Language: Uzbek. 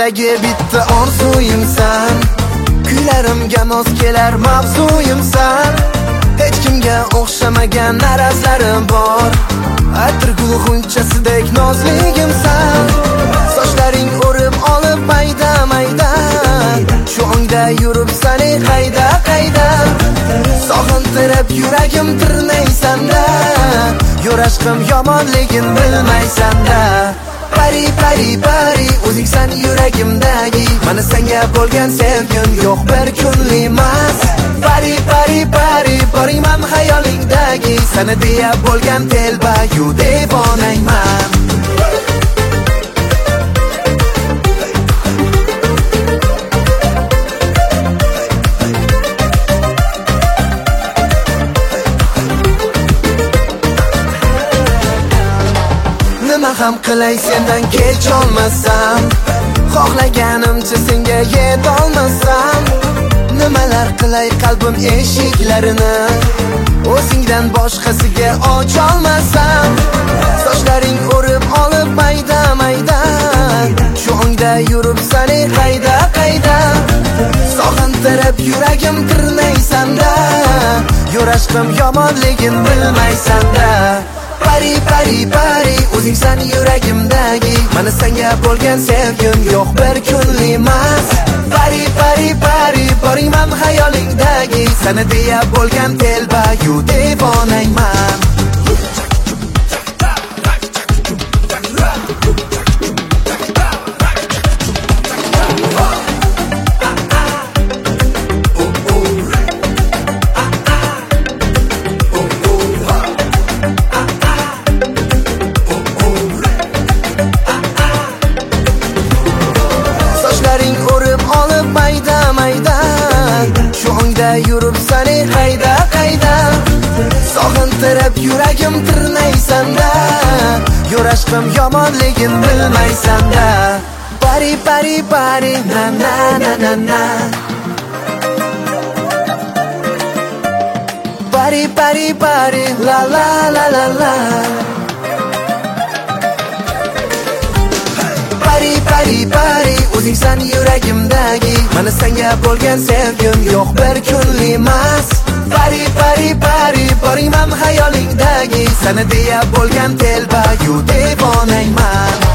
qalbimdagi bitta orzuyimsan. Kuylarimga mos kelar mavzuyimsan. Hech kimga o'xshamagan narazlarim bor. Atirgul xunchasidek nozligimsan. Sochlaring o'rib olib mayda mayda, shu ongda yuribsan qayda qayda. Sog'intirib yuragim tirnaysanda, yo'l aşkım yomonligin bilmaysanda. Pari pari pari o'zingsan yuragimdagi, mana senga bo'lgan sevgim yo'q bir kunlimas. Pari pari pari boringman xayolingdagi, sana deya bo'lgan telbayu devonayman. Nima ham qilay sendan kech olmasam, xohlaganimcha senga yetolmasam. Nimalar qilay qalbim eshiklarini, o'zingdan boshqasiga ocholmasam. Sochlaring o'rib olib mayda mayda, shu ongda yuribsan qayda qayda. Sog'intirib yuragim tirnaysanda, yo'l aşkım yomonligin bilmaysanda. Pari pari pari o'zingsan yuragimdagi, mana senga bo'lgan sevgim yo'q bir kunlimas. Pari pari pari boringman xayolingdagi, sana deya bo'lgan telbayu devonayman. Yuribsan qayda qayda, sog'intirib yuragim tirnaysanda, yo'l aşkım yomonligin bilmaysanda. Pari pari pari na na na na na, pari pari pari la la la la la. Pari pari pari o'zingsan yuragimdagi, mana senga bo'lgan sevgim yo'q bir kunlimas. Pari pari pari boringman xayolingdagi, sana deya bo'lgan telbayu devonayman.